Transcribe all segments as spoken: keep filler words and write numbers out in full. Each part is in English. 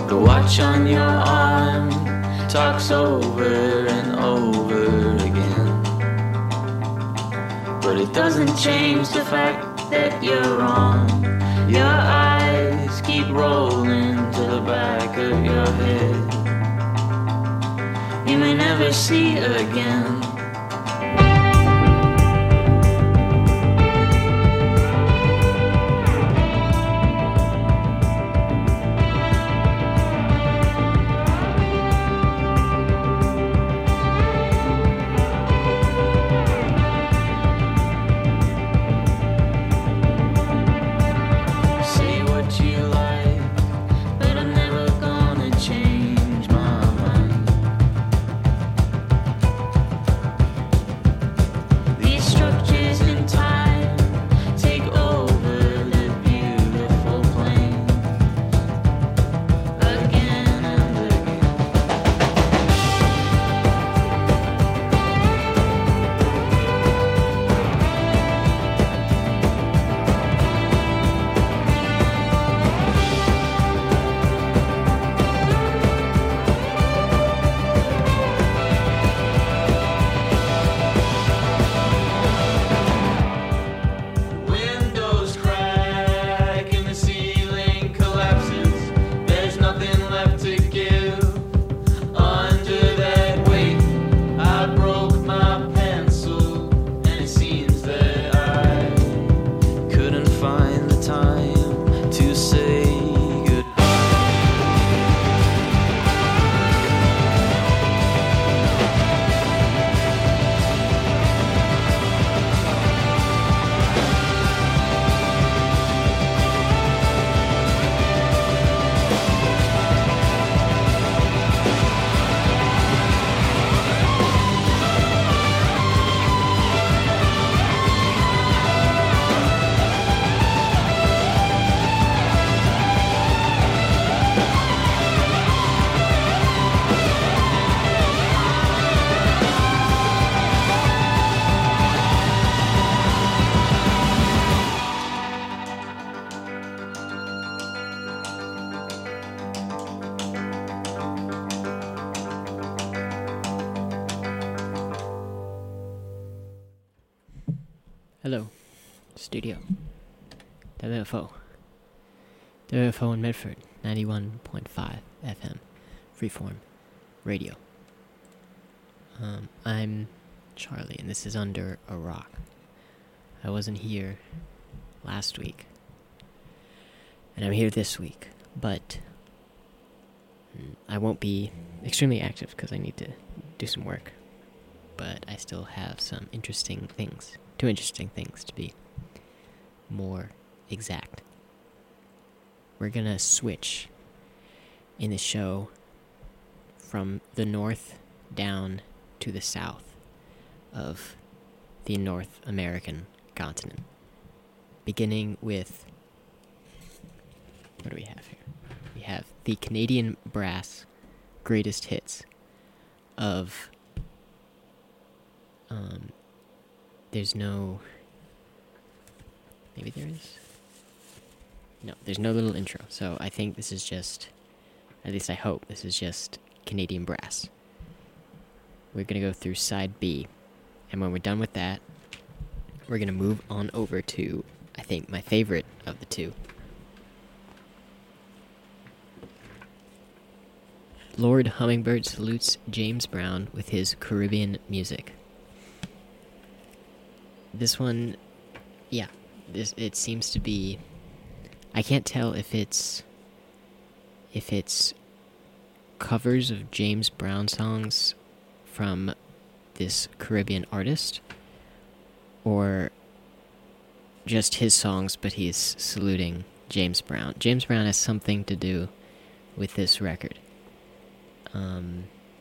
The watch on your arm talks over and over again, but it doesn't change the fact that you're wrong. Your eyes keep rolling to the back of your head. You may never see again. Hello, studio. W F O. W F O in Medford, ninety-one point five F M, freeform radio. Um, I'm Charlie, and this is Under a Rock. I wasn't here last week, and I'm here this week, but I won't be extremely active because I need to do some work, but I still have some interesting things. Two interesting things, to be more exact. We're gonna switch in the show from the north down to the south of the North American continent. Beginning with, what do we have here? We have the Canadian Brass greatest hits of, um, there's no, maybe there is? No, there's no little intro, so I think this is just, at least I hope, this is just Canadian Brass. We're going to go through side B, and when we're done with that, we're going to move on over to, I think, my favorite of the two. Lord Hummingbird salutes James Brown with his Caribbean music. This one, yeah, this it seems to be, I can't tell if it's, if it's covers of James Brown songs from this Caribbean artist, or just his songs, but he's saluting James Brown. James Brown has something to do with this record. Um,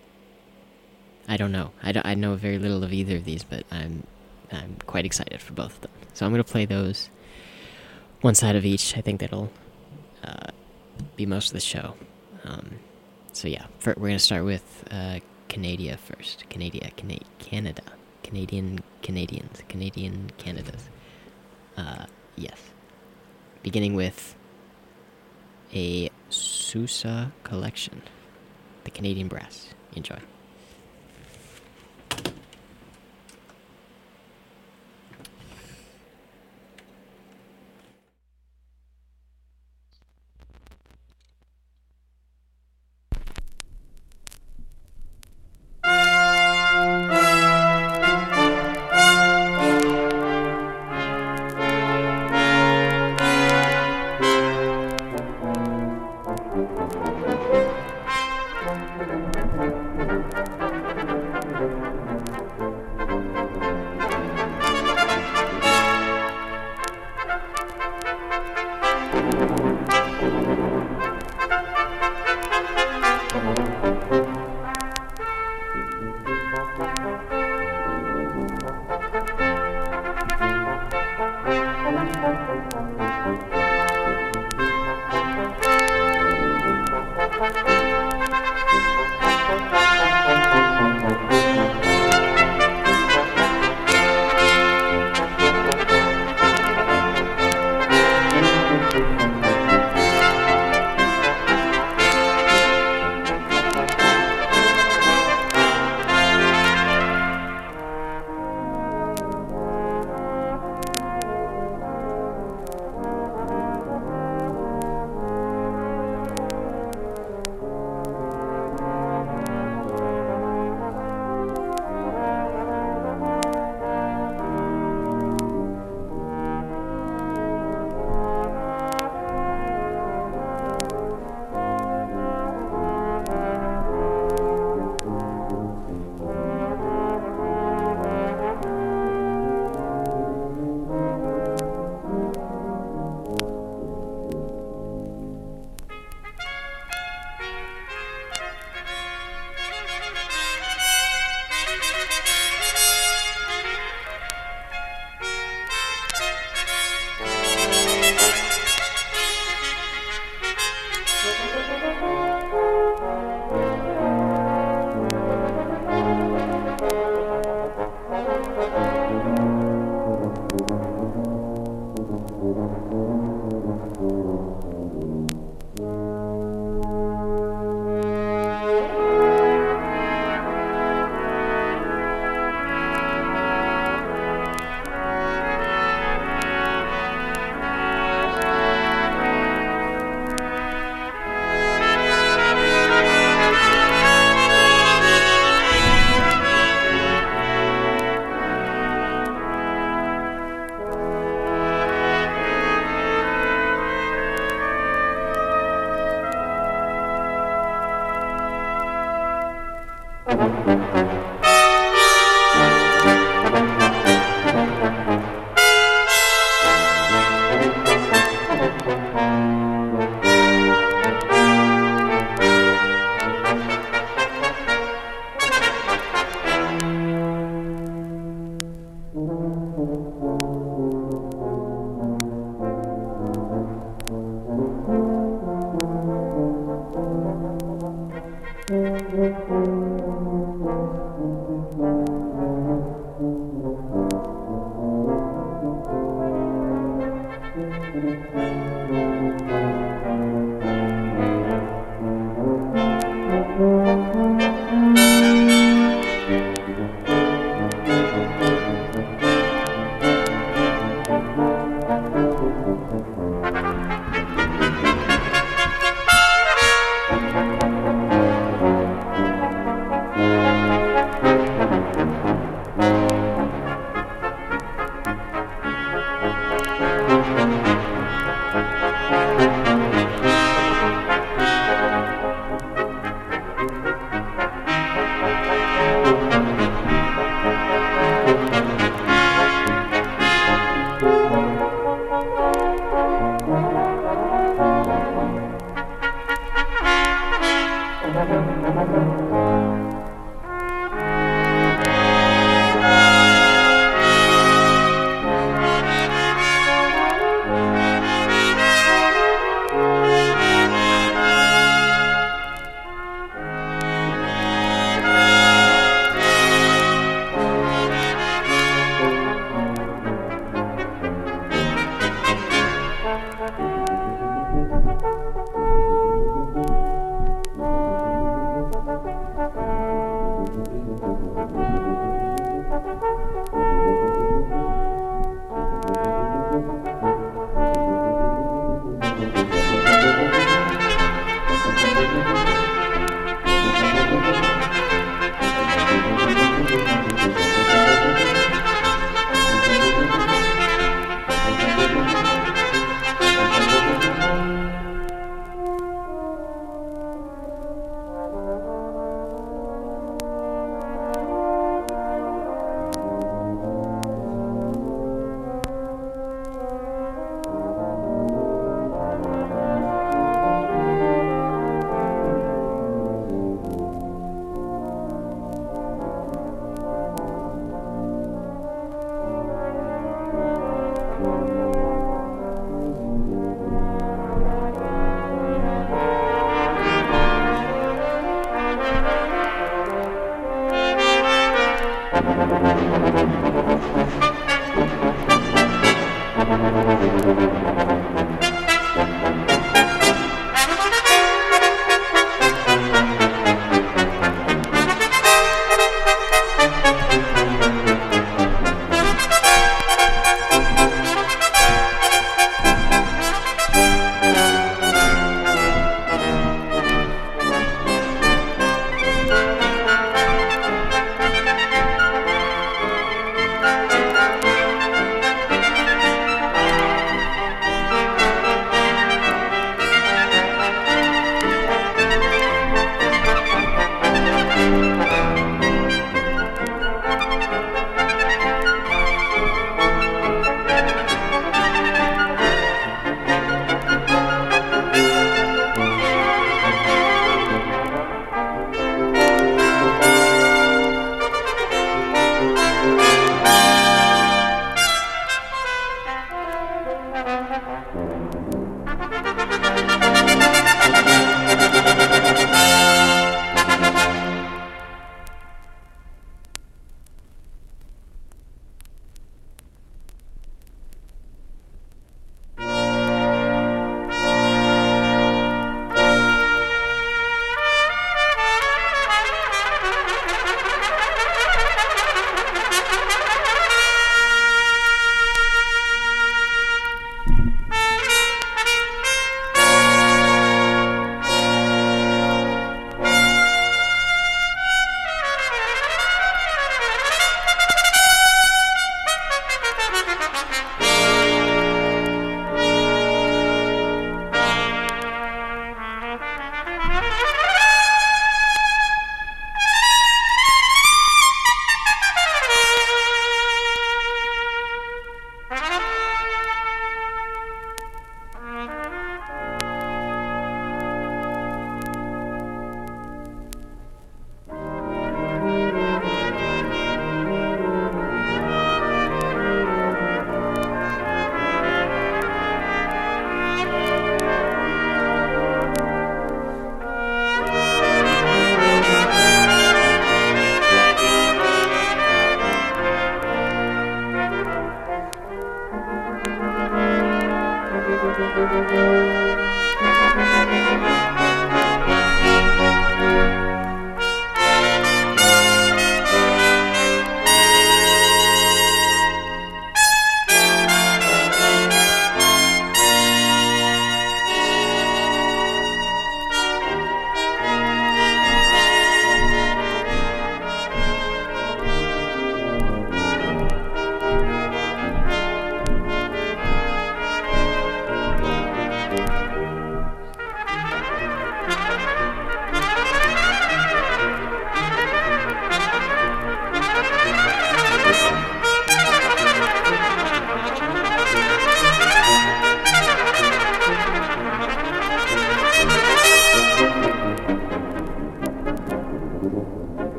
I don't know. I, don't, I know very little of either of these, but I'm I'm quite excited for both of them. So I'm going to play those, one side of each. I think that'll uh, be most of the show. Um, so yeah, for, we're going to start with uh, Canada first. Canada, Cana- Canada. Canadian Canadians. Canadian Canadas. Uh, yes. Beginning with a Sousa Collection, the Canadian Brass. Enjoy.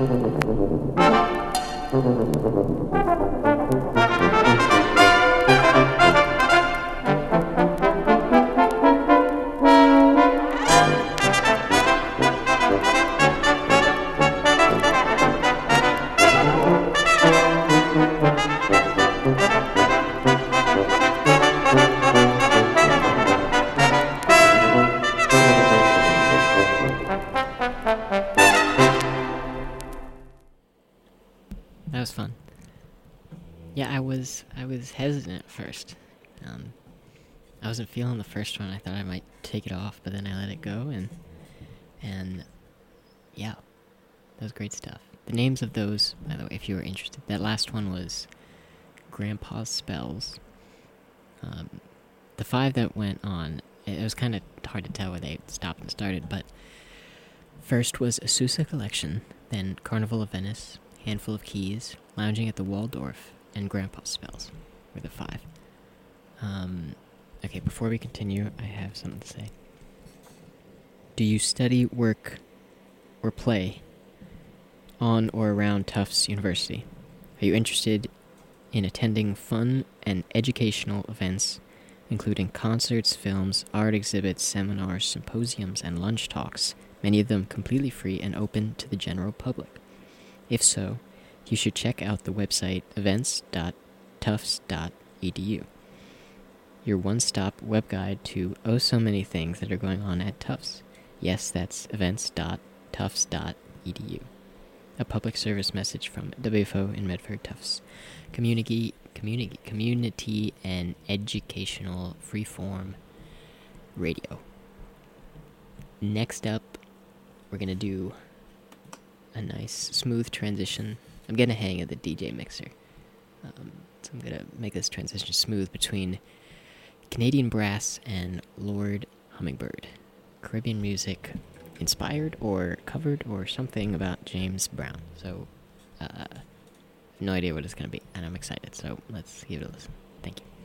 That was fun. Yeah, I was I was hesitant at first. Um, I wasn't feeling the first one. I thought I might take it off, but then I let it go, and and yeah, that was great stuff. The names of those, by the way, if you were interested, that last one was Grandpa's Spells. Um, the five that went on, it was kind of hard to tell where they stopped and started, but first was Azusa Collection, then Carnival of Venice, Handful of Keys, Lounging at the Waldorf, and Grandpa's Spells were the five. Um, okay, before we continue, I have something to say. Do you study, work, or play on or around Tufts University? Are you interested in attending fun and educational events, including concerts, films, art exhibits, seminars, symposiums, and lunch talks, many of them completely free and open to the general public? If so, you should check out the website events dot tufts dot e d u, your one-stop web guide to oh so many things that are going on at Tufts. Yes, that's events dot tufts dot e d u. A public service message from W F O in Medford Tufts. Community, community, community and educational freeform radio. Next up, we're going to do a nice smooth transition. I'm getting a hang of the D J mixer. Um, so I'm going to make this transition smooth between Canadian Brass and Lord Hummingbird. Caribbean music inspired or covered or something about James Brown. So, uh, I have no idea what it's going to be, and I'm excited. So let's give it a listen. Thank you.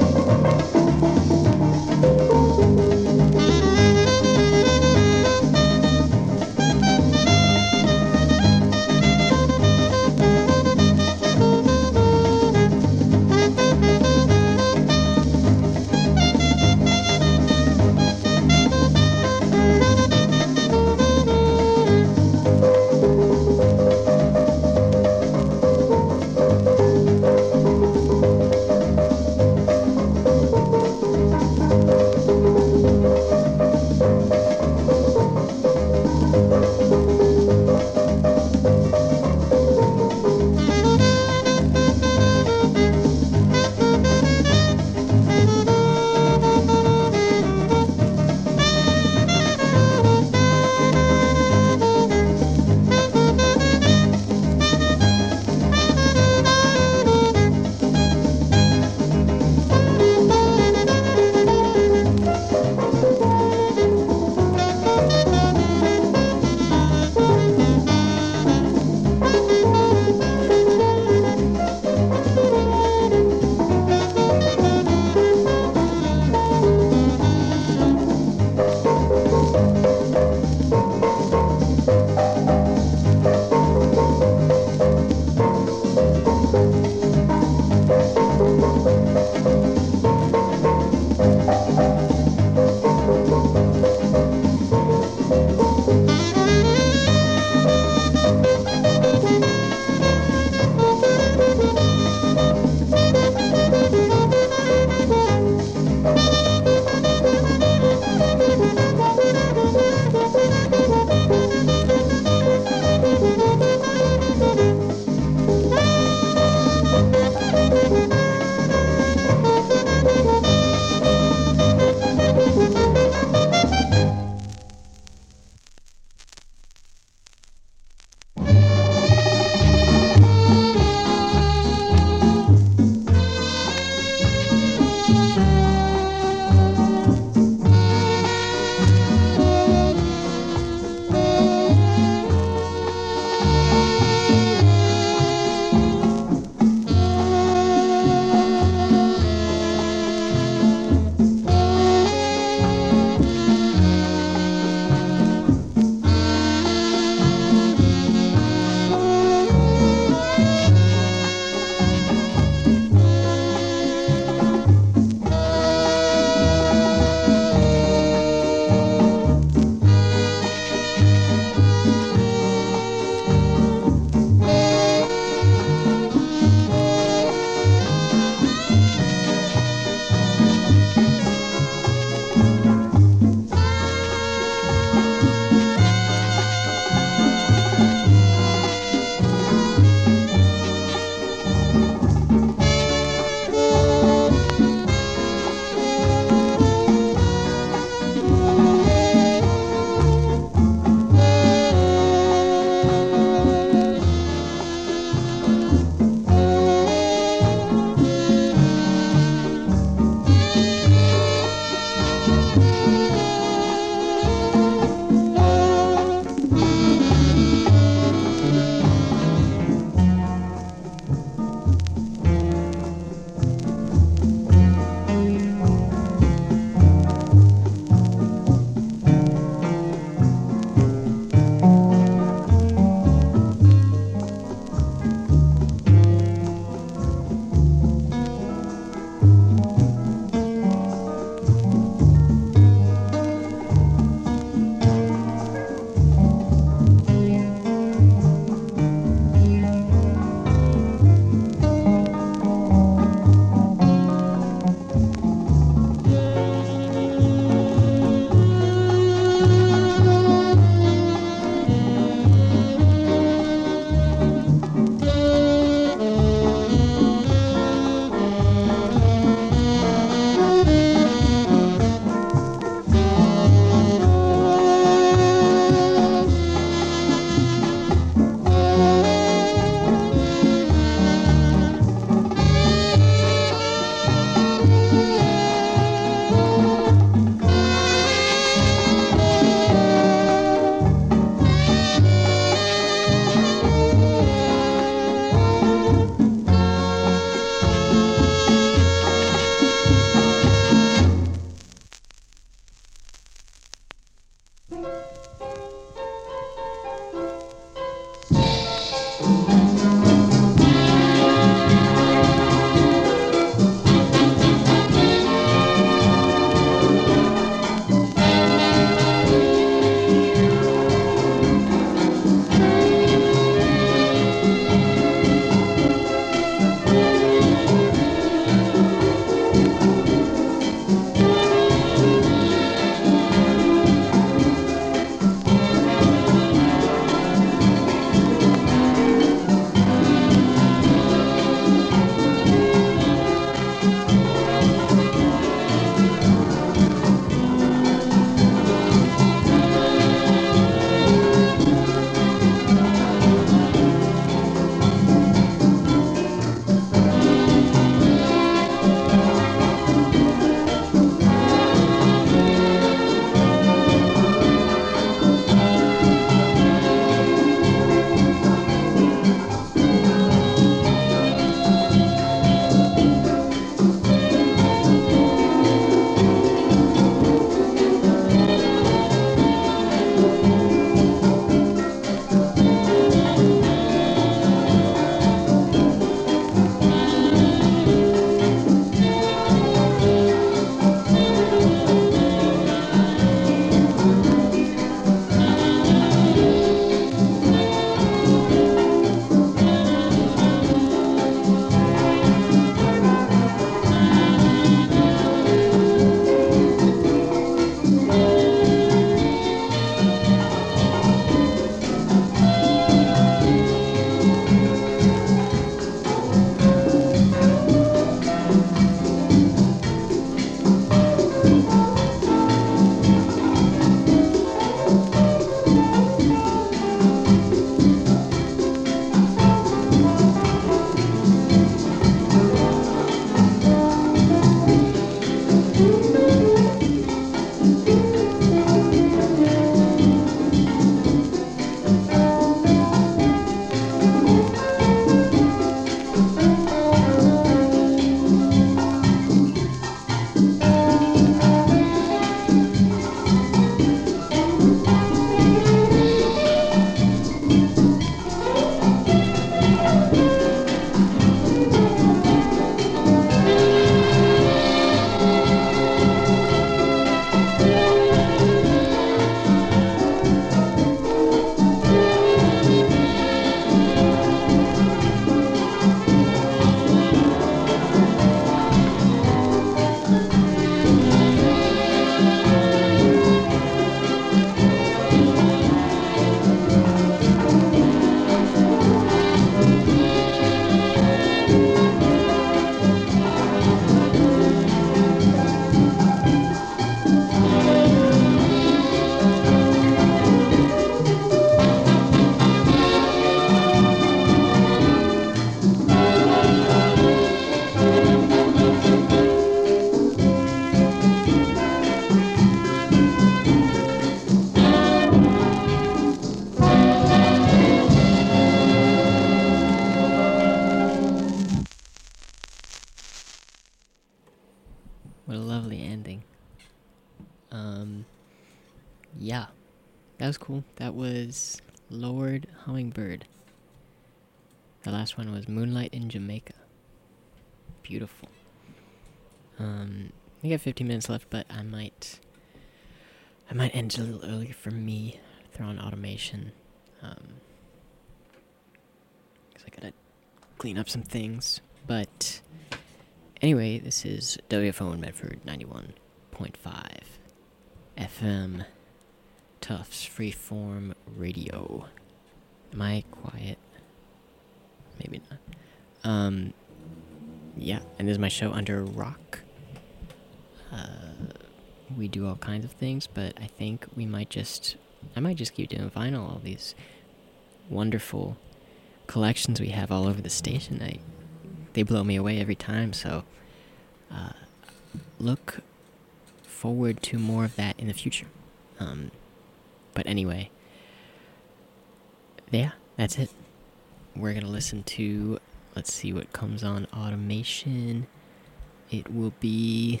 was cool. That was Lord Hummingbird. The last one was Moonlight in Jamaica. Beautiful. Um, we got fifteen minutes left, but I might, I might end a little earlier for me. Throw on automation. Um, cause I gotta clean up some things. But anyway, this is W F O in Medford, ninety-one point five F M. Tufts Freeform Radio. Am I quiet? Maybe not. Um, yeah, and this is my show under rock. Uh, we do all kinds of things, but I think we might just, I might just keep doing vinyl, all these wonderful collections we have all over the station. I, they blow me away every time, so uh, look forward to more of that in the future. Um, but anyway, yeah, that's it. We're gonna listen to, let's see what comes on automation. It will be,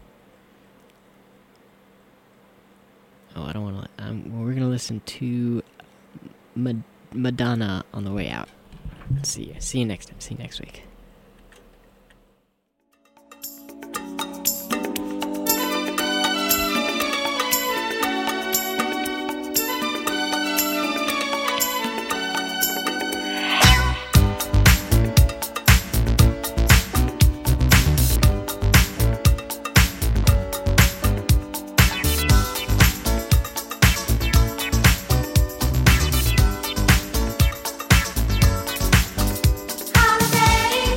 oh, I don't want to, um, well, we're gonna listen to Mad- Madonna on the way out. See you. See you next time. See you next week. Holiday.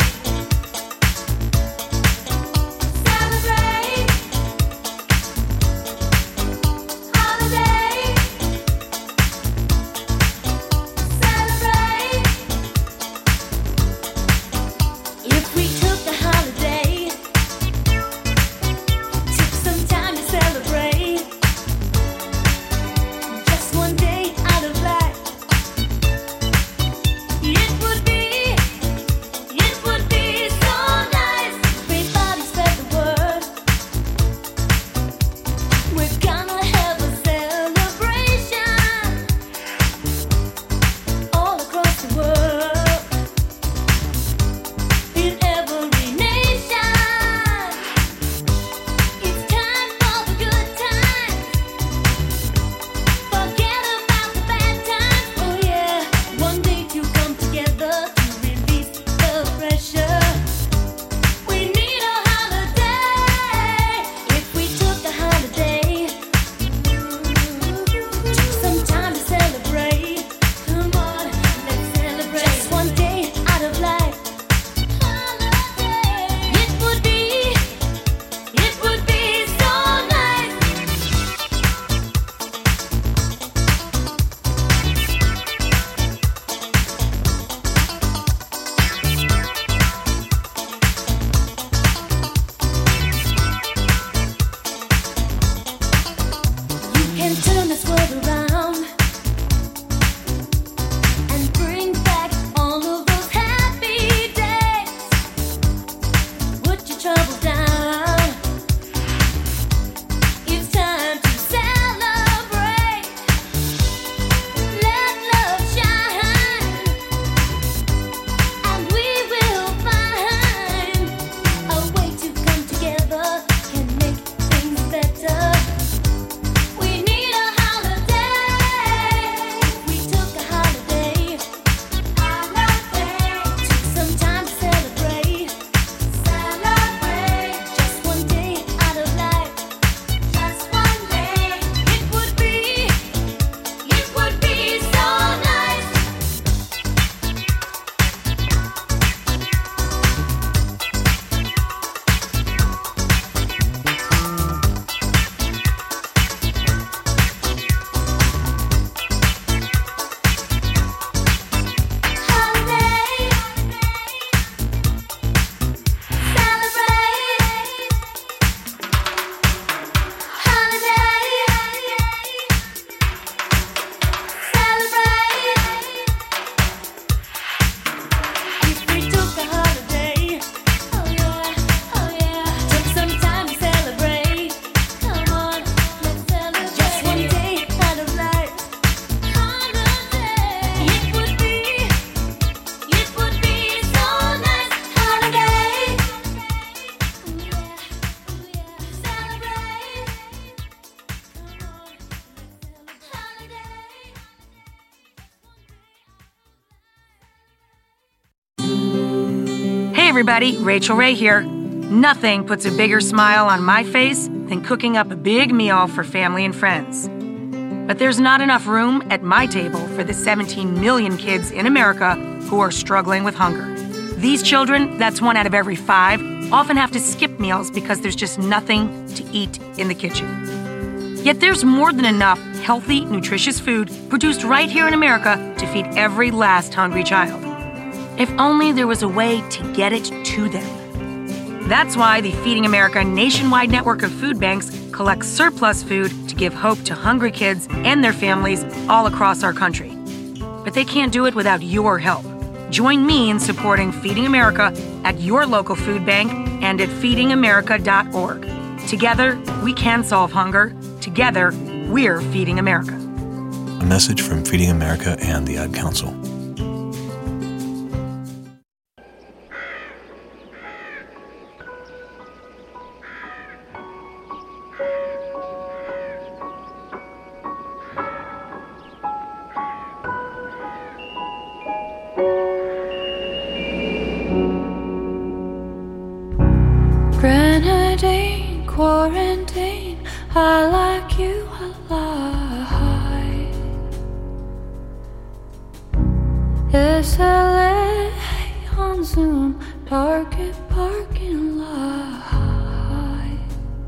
everybody, Rachel Ray here. Nothing puts a bigger smile on my face than cooking up a big meal for family and friends. But there's not enough room at my table for the seventeen million kids in America who are struggling with hunger. These children, that's one out of every five, often have to skip meals because there's just nothing to eat in the kitchen. Yet there's more than enough healthy, nutritious food produced right here in America to feed every last hungry child. If only there was a way to get it to them. That's why the Feeding America nationwide network of food banks collects surplus food to give hope to hungry kids and their families all across our country. But they can't do it without your help. Join me in supporting Feeding America at your local food bank and at feeding america dot org. Together, we can solve hunger. Together, we're Feeding America. A message from Feeding America and the Ad Council. Grenadine, quarantine, I like you a lot. It's L A on Zoom, Target parking lot.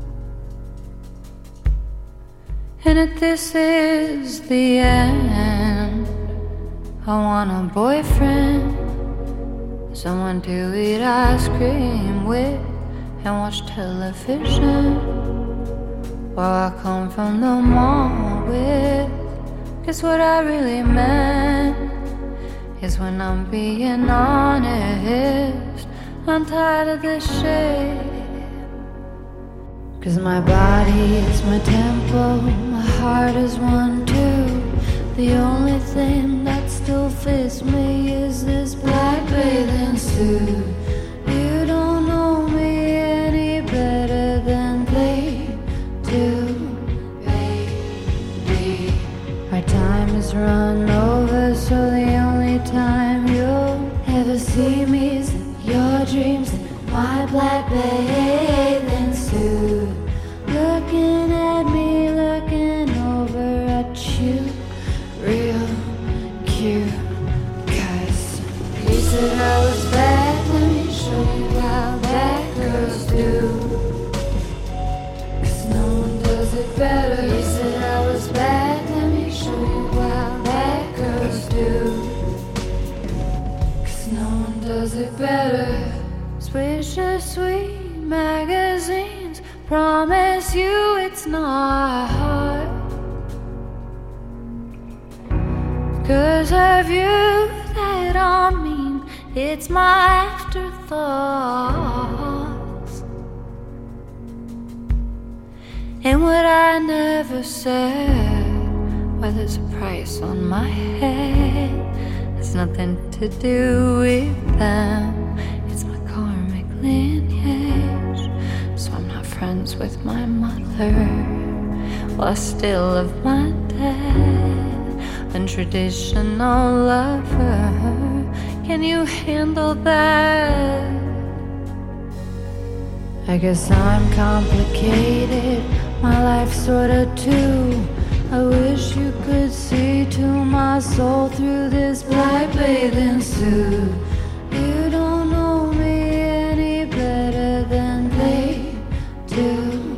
And if this is the end, I want a boyfriend, someone to eat ice cream with and watch television while I come from the mall with. Guess what I really meant is when I'm being honest, I'm tired of this shit. Cause my body is my temple, my heart is one too. The only thing that still fits me is this black bathing suit. You don't know me any better than they do, baby. Our time is run over, so the only time you'll ever see me is in your dreams in my black bathing suit. Looking at me, looking over at you, real cute. Cause you said I was bad, let me show you how bad girls do. Cause no one does it better. You said I was bad, let me show you how bad girls do. Cause no one does it better. Swish a sweet magazines, promise you it's not hard. Cause of you that I mean, it's my afterthoughts. And what I never said, well, there's a price on my head. It's nothing to do with them, it's my karmic lineage. So I'm not friends with my mother, well, I still love my dad, untraditional lover. Can you handle that? I guess I'm complicated, my life sorta too. I wish you could see to my soul through this black bathing suit. You don't know me any better than they do,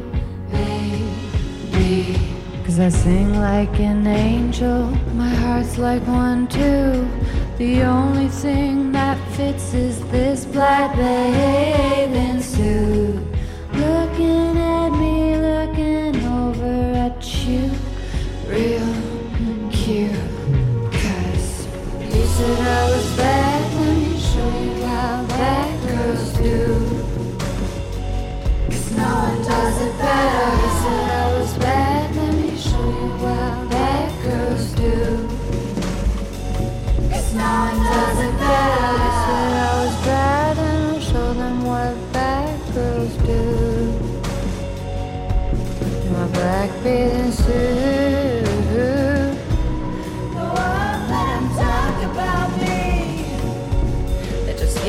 baby. Cause I sing like an angel, my heart's like one too. The only thing that fits is this black bathing suit. Looking at me, looking over at you, real cute. Cause you said I was bad, let me show you how bad girls do. Cause no one does it better. You said I was bad, let me show you how bad girls do. Cause no one does it better. You said I was bad, and I'll show them what bad girls do. In my black bathing suit, the one let them talk about me.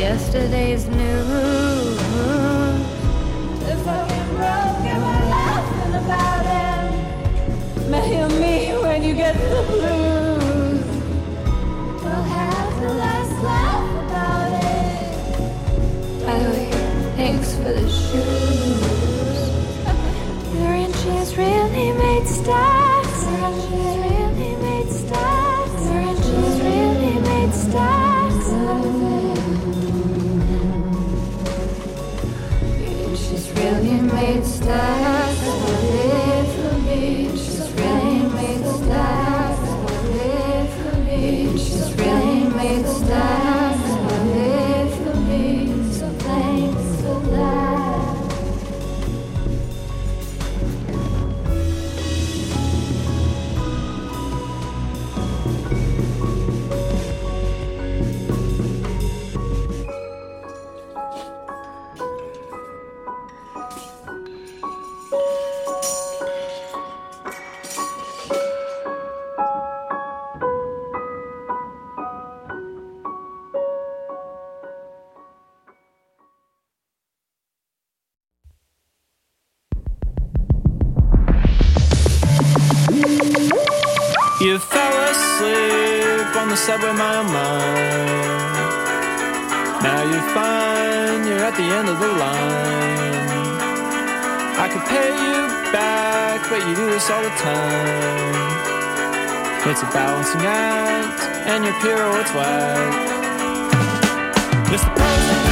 yesterday's news. If fucking broke and we're laughing about it. Mail me when you get the blues. We'll have the last laugh about it. By the way, thanks for the shoes. Your inches really made stacks. Your inches really made stacks. Your inches really made stacks of it. Your inches really made stacks of it for me. She's really made stacks of it for me. She's really made stacks of it for me. So thanks for that. You fell asleep on the subway mile mile. Now you find you're at the end of the line. I could pay you back, but you do this all the time. It's a balancing act, and your pirouette's whack. It's the pros